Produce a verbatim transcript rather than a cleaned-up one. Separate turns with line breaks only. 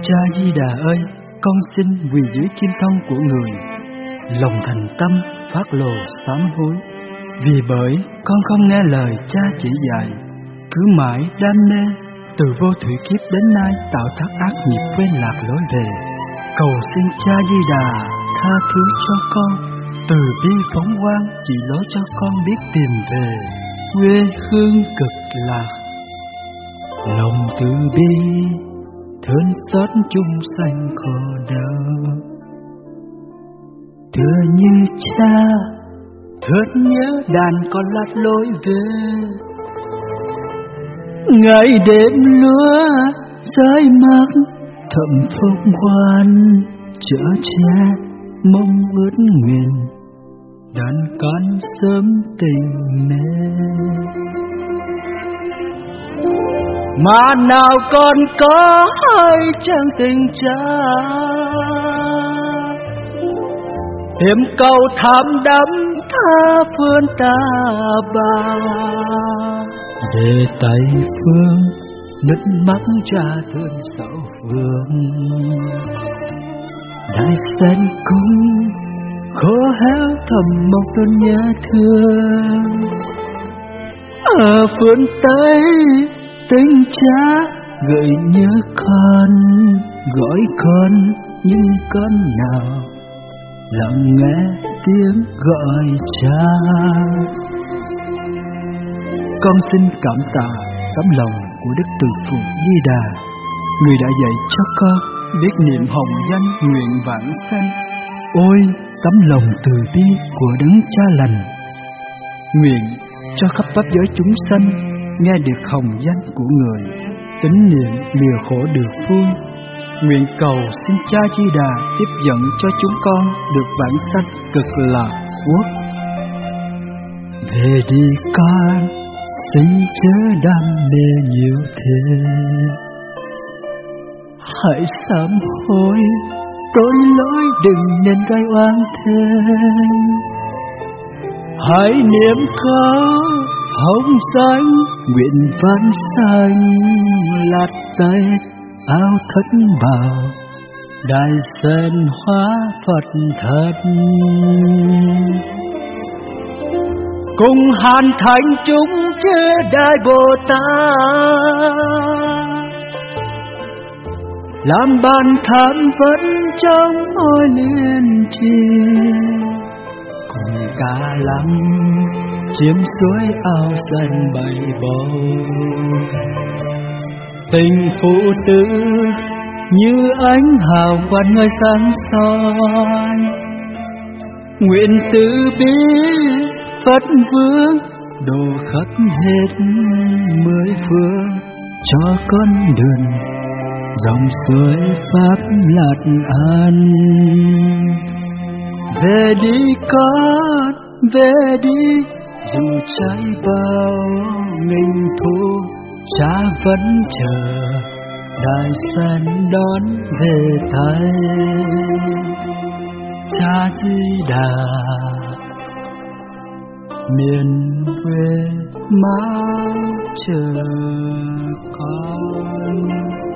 Cha Di Đà ơi, con xin quỳ dưới kim thân của người, lòng thành tâm phát lộ sám hối. Vì bởi con không nghe lời cha chỉ dạy, cứ mãi đam mê, từ vô thủy kiếp đến nay tạo tác ác nghiệp quên lạc lối về. Cầu xin cha Di Đà tha thứ cho con, từ bi phóng quang chỉ lối cho con biết tìm về quê hương cực lạc. Lòng từ bi thương xót chúng sanh khổ đau, thưa như cha thương nhớ đàn con lát lối về. Ngày đêm lúa rơi mất thầm phong khoan, chở che mong ước nguyện đàn con sớm tình mẹ. Mà nào còn có hai trang tình cha, hiểm cầu thảm đắm tha phương ta bà. Để tay phương nứt mắt cha thương sầu phương, đại sen cung khô héo thầm mong tôn nhớ thương. Ở phương Tây tình cha gợi nhớ con, gọi con nhưng con nào lặng nghe tiếng gọi cha. Con xin cảm tạ tấm lòng của Đức Từ Phụ Di Đà, người đã dạy cho con biết niệm hồng danh nguyện vãng sanh. Ôi tấm lòng từ bi của đấng cha lành, nguyện cho khắp pháp giới chúng sanh nghe được hồng danh của người, tín niệm lìa khổ được vui. Nguyện cầu xin cha Di Đà tiếp dẫn cho chúng con được vãng sanh cực lạc quốc. Về đi con, xin chớ đam mê nhiều thế, hãy sám hối tội lỗi đừng nên gây oan thêm. Hãy niệm câu hồng danh nguyện vãng sanh, lạt tay áo thất bào đại sơn hóa Phật thật. Cùng hàn thành chúng chế đại Bồ Tát, làm bàn tham vấn trong ôi liên tri. Cùng cả lắm chiếm suối ao sân bầy bầu, tình phụ tử như ánh hào quang ngời sáng soi. Nguyện từ bi Phật vương độ khắp hết mười phương, cho con đường dòng suối pháp lạc an. Về đi con, về đi, dù trái bao nghìn thu, cha vẫn chờ đại sơn đón về thay. Cha Di Đà miền quê mãi chờ con.